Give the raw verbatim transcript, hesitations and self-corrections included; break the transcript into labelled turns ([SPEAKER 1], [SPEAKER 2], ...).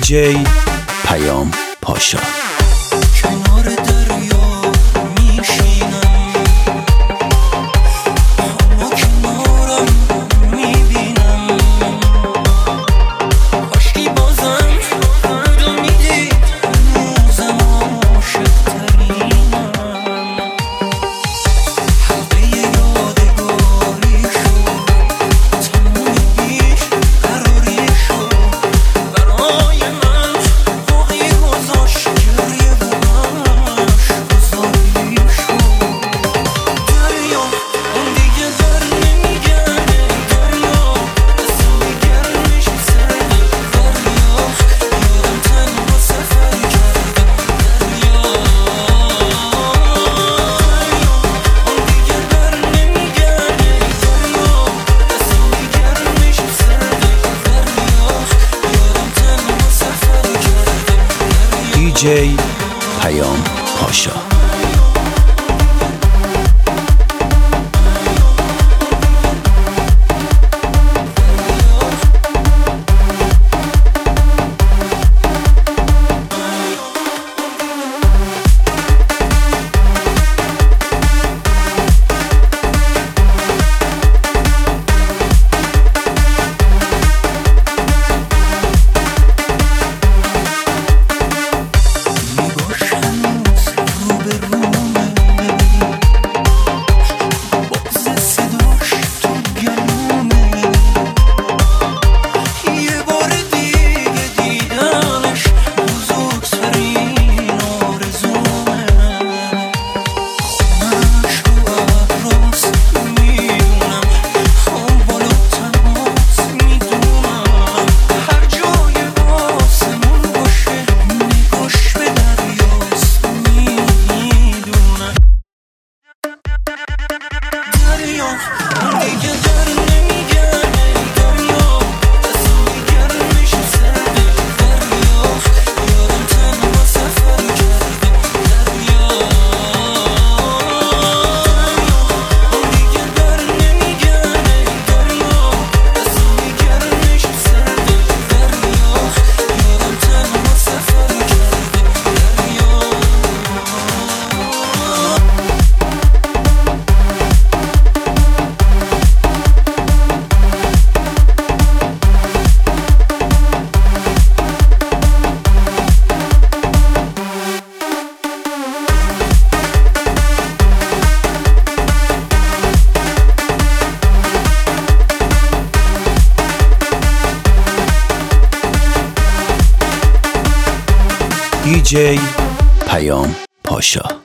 [SPEAKER 1] دیجی پیام پاشا.
[SPEAKER 2] کنار دریا میشینم، اما کنارم میبینم، کاشکی بازم دل میدید هنوزم عاشق‌ترینم. حلقه یادگاری شد، تموم بیش قراری شد، برای من باقی گذاشت گریه و غمش گذاری شد. دریا اون دیگه در نمیگرده، دریا دستم گرمش سرده، دریا یادم تنها سفر کرده، دریا اون دیگه در نمیگرده، دریا دستم گرمش سرده، دریا یادم تنها سفر کرده،
[SPEAKER 1] دیجی پیام پاشا. دیجی پیام پاشا.